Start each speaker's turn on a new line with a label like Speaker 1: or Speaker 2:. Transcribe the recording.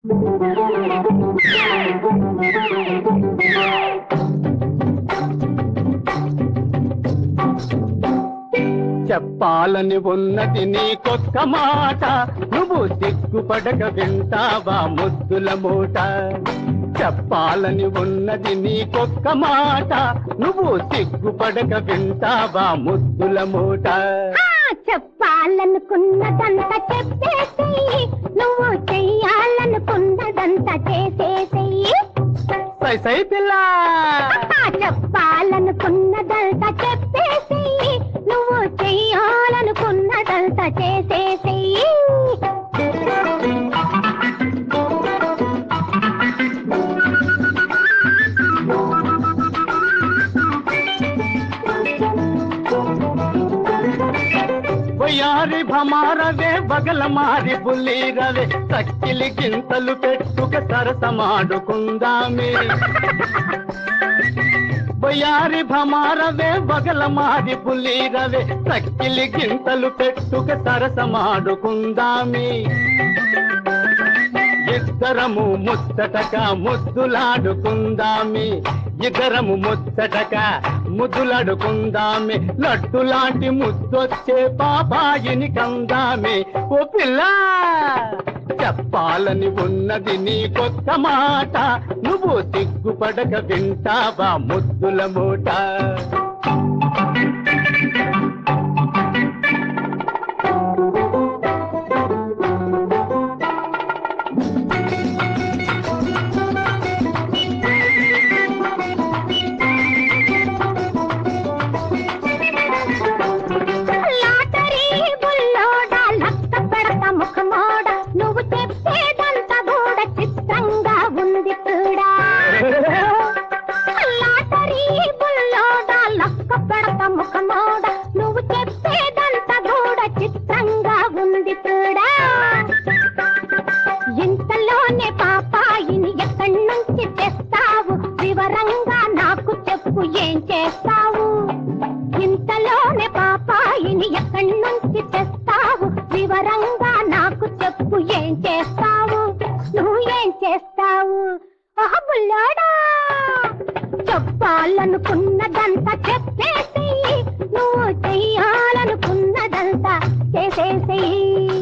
Speaker 1: చెప్పాలని ఉన్నది నీకొక్క మాట, నువ్వు సిగ్గుపడక వింటావా ముద్దుల మూట. చెప్పాలని ఉన్నది నీకొక్క మాట, నువ్వు సిగ్గుపడక వింటావా ముద్దుల మూట.
Speaker 2: చెప్పాలనుకున్నదంతా చెప్పేసేయి, నువ్వు చెయ్యాలనుకున్నదంతా చేసేసేయి.
Speaker 1: సై సై పిల్ల.
Speaker 2: చెప్పాలనుకున్నదంతా చెప్పేసేయి, నువ్వు చెయ్యాలనుకున్నదంతా చేసేసేయి.
Speaker 1: వయారి భమారవే బగల మారి బుల్లీరవే, సక్కిలి గింతలు పెట్టుక సరసమాడుకుందామే. వయారి భమారవే బగల మారి బుల్లీరవే, సక్కిలి గింతలు పెట్టుక సరసమాడుకుందామే. ఇద్దరము ముచ్చటక ముద్దులాడుకుందామే, ఇద్దరము ముచ్చటక ముద్దులాడుకుందామే. లడ్డు లాంటి ముద్దొచ్చే పాపాయిని కందామే. ఓ పిల్ల, చెప్పాలని ఉన్నది నీకొక్క మాట, నువ్వు సిగ్గుపడక వింటావా ముద్దుల మూట.
Speaker 2: నువ్వు చెప్పేదంతా కూడా చిత్రంగా ఉంది కూడా. ఇంతలోనే పాపాయిని ఎక్కడి నుంచి తెస్తావు, వివరంగా నాకు చెప్పు ఏం చేస్తావు. ఇంతలోనే పాపాయిని ఎక్కడి నుంచి తెస్తావు, వివరంగా నాకు చెప్పు ఏం చేస్తావు. నువ్వు ఏం చేస్తావు? ఓహ బుల్లాడా, చెప్పాలనుకున్నదంతా చెప్పేసేయి, నువ్వు చెయ్యాలనుకున్నదంతా చేసేసేయి.